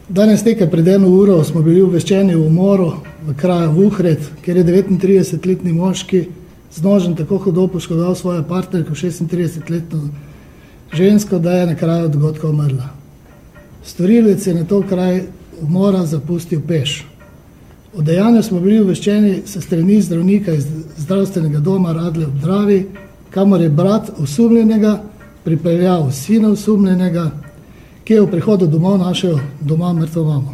Danes nekaj pred 1 uro smo bili obveščeni o umoru v kraju Vuhred, kjer je 39-letni moški z nožem tako hudo poškodoval svojo partnerko, 36-letno žensko, da je na kraju dogodka umrla. Storilec je na to kraj umora zapustil peš. O dejanju smo bili obveščeni s strani zdravnika iz zdravstvenega doma Radlje ob Dravi, kamor je brat osumljenega pripeljal sina osumljenega, ki je v prihodu domov našel doma mrtvo mamo.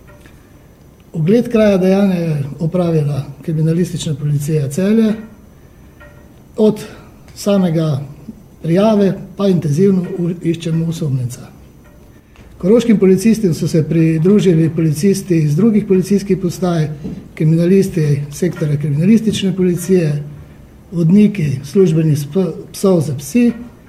Ogled kraja dejanja je opravila kriminalistična policija Celje. Od samega prijave pa intenzivno iščemo osumljenca. Koroškim policistom so se pridružili policisti iz drugih policijskih postaj, kriminalisti sektorja kriminalistične policije, vodniki službenih psov za psi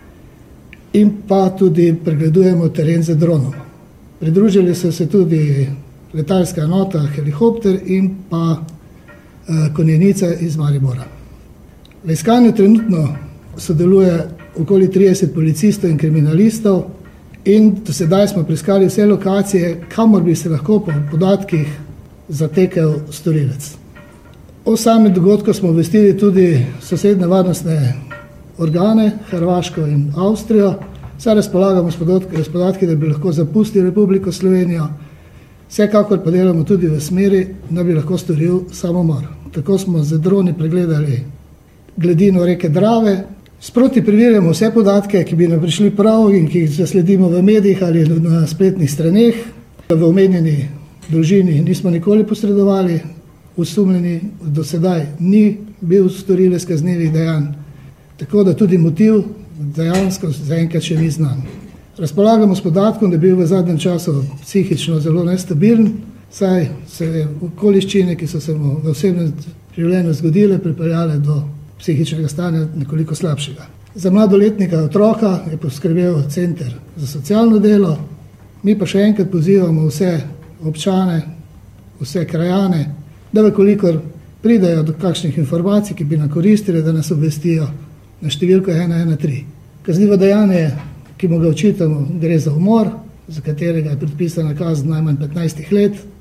in pa tudi pregledujemo teren z dronom. Pridružili so se tudi letalska enota, helikopter in pa konjenica iz Maribora. V iskanju trenutno sodeluje okoli 30 policistov in kriminalistov in do sedaj smo preiskali vse lokacije, kamor bi se lahko po podatkih zatekel storilec. O samem dogodku smo obvestili tudi sosednje varnostne organe, Hrvaško in Avstrijo. Saj razpolagamo s podatki, da bi lahko zapustili Republiko Slovenijo. Vsekakor pa delamo tudi v smeri, da bi lahko storil samomor. Tako smo z droni pregledali gladino reke Drave. Sproti preverjamo vse podatke, ki bi nam prišli prav in ki jih zasledimo v medijih ali na spletnih straneh. V omenjeni družini nismo nikoli posredovali, osumljeni do sedaj ni bil storilec kaznivih dejanj. Tako da tudi motiv dejansko zaenkrat še ni znan. Razpolagamo s podatkom, da je bil v zadnjem času psihično zelo nestabilen, saj se je okoliščine, ki so se mu v osebnem življenju zgodile, pripeljale do psihičnega stanja nekoliko slabšega. Za mladoletnega otroka je poskrbel center za socialno delo. Mi pa še enkrat pozivamo vse občane, vse krajane, da vekolikor pridejo do kakšnih informacij, ki bi nam koristile, da nas obvestijo na številko 113. Kaznivo dejanje, ki mu ga očitamo, gre za umor, za katerega je predpisana kazen najmanj 15 let.